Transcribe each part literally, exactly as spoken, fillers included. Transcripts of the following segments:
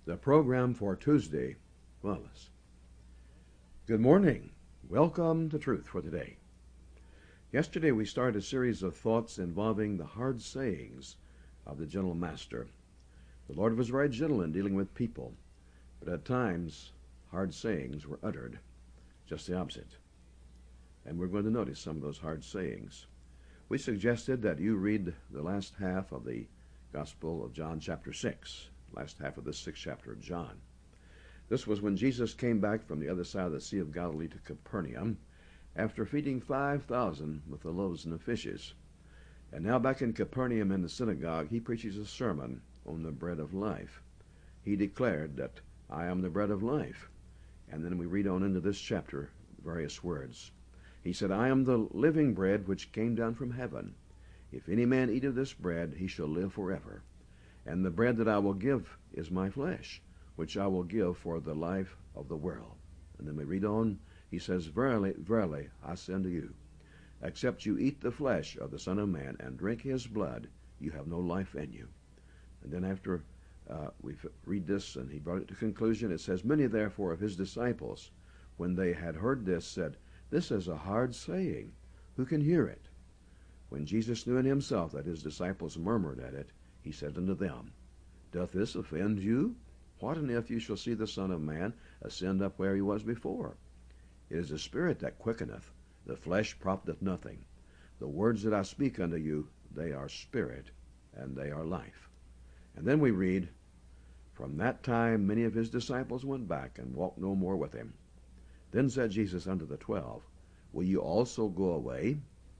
The program for Tuesday, Wellness. Good morning. Welcome to Truth for Today. Yesterday we started a series of thoughts involving the hard sayings of the gentle master. The Lord was very gentle in dealing with people, but at times hard sayings were uttered, just the opposite. And we're going to notice some of those hard sayings. We suggested that you read the last half of the Gospel of John chapter six, last half of the sixth chapter of John. This was when Jesus came back from the other side of the Sea of Galilee to Capernaum after feeding five thousand with the loaves and the fishes. And now back in Capernaum in the synagogue, he preaches a sermon on the bread of life. He declared that I am the bread of life. And then we read on into this chapter various words. He said, I am the living bread which came down from heaven. If any man eat of this bread, he shall live forever. And the bread that I will give is my flesh, which I will give for the life of the world. And then we read on, he says, Verily, verily, I say unto you, except you eat the flesh of the Son of Man and drink his blood, you have no life in you. And then after uh, we read this, and he brought it to conclusion, it says, Many therefore of his disciples, when they had heard this, said, This is a hard saying. Who can hear it? When Jesus knew in himself that his disciples murmured at it, he said unto them, Doth this offend you? What and if you shall see the Son of Man ascend up where he was before? It is the Spirit that quickeneth, the flesh profiteth nothing. The words that I speak unto you, they are spirit, and they are life. And then we read, From that time many of his disciples went back, and walked no more with him. Then said Jesus unto the twelve, Will you also go away?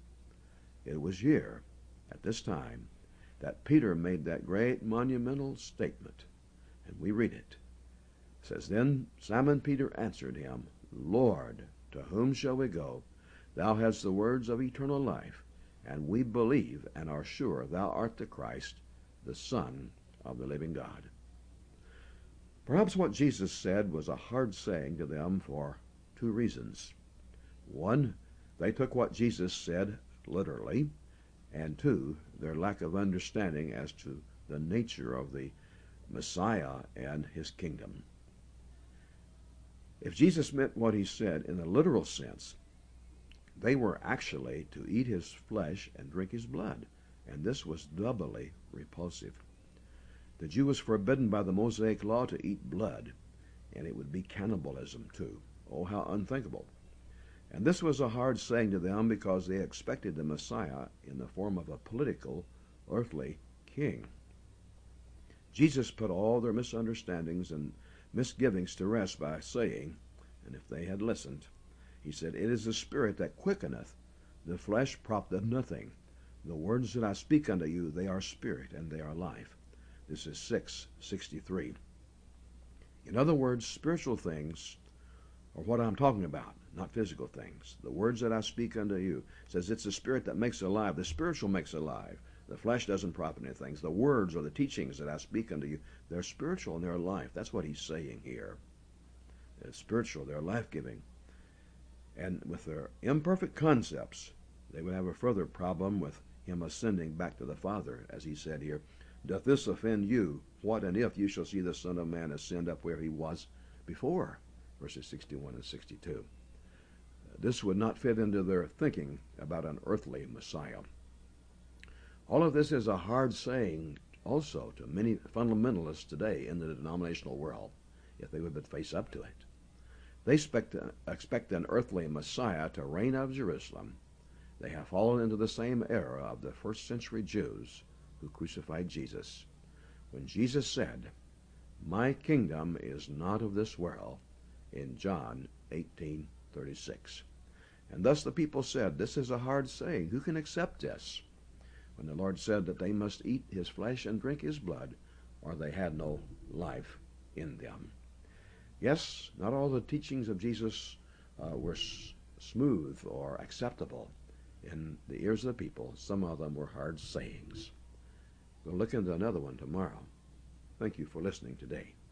It was here, at this time, that Peter made that great monumental statement. And we read it. It says, Then Simon Peter answered him, Lord, to whom shall we go? Thou hast the words of eternal life, and we believe and are sure thou art the Christ, the Son of the living God. Perhaps what Jesus said was a hard saying to them for two reasons. One, they took what Jesus said literally, and two, their lack of understanding as to the nature of the Messiah and his kingdom. If Jesus meant what he said in a literal sense, they were actually to eat his flesh and drink his blood, and this was doubly repulsive. The Jew was forbidden by the Mosaic law to eat blood, and it would be cannibalism too. Oh, how unthinkable. And this was a hard saying to them because they expected the Messiah in the form of a political, earthly king. Jesus put all their misunderstandings and misgivings to rest by saying, and if they had listened, he said, It is the Spirit that quickeneth, the flesh profiteth nothing. The words that I speak unto you, they are spirit, and they are life. This is six sixty-three. In other words, spiritual things are what I'm talking about, not physical things. The words that I speak unto you, says it's the Spirit that makes alive. The spiritual makes alive. The flesh doesn't profit anything. The words or the teachings that I speak unto you, they're spiritual and they're life. That's what he's saying here. They're spiritual, they're life-giving. And with their imperfect concepts, they would have a further problem with him ascending back to the Father, as he said here, Doth this offend you? What and if you shall see the Son of Man ascend up where he was before? Verses sixty-one and sixty-two. This would not fit into their thinking about an earthly Messiah. All of this is a hard saying also to many fundamentalists today in the denominational world, if they would but face up to it. They expect, expect an earthly Messiah to reign out of Jerusalem. They have fallen into the same error of the first century Jews who crucified Jesus. When Jesus said, My kingdom is not of this world, in John eighteen thirty-six. And thus the people said, This is a hard saying. Who can accept this? When the Lord said that they must eat his flesh and drink his blood, or they had no life in them. Yes, not all the teachings of Jesus uh, were s- smooth or acceptable in the ears of the people. Some of them were hard sayings. We'll look into another one tomorrow. Thank you for listening today.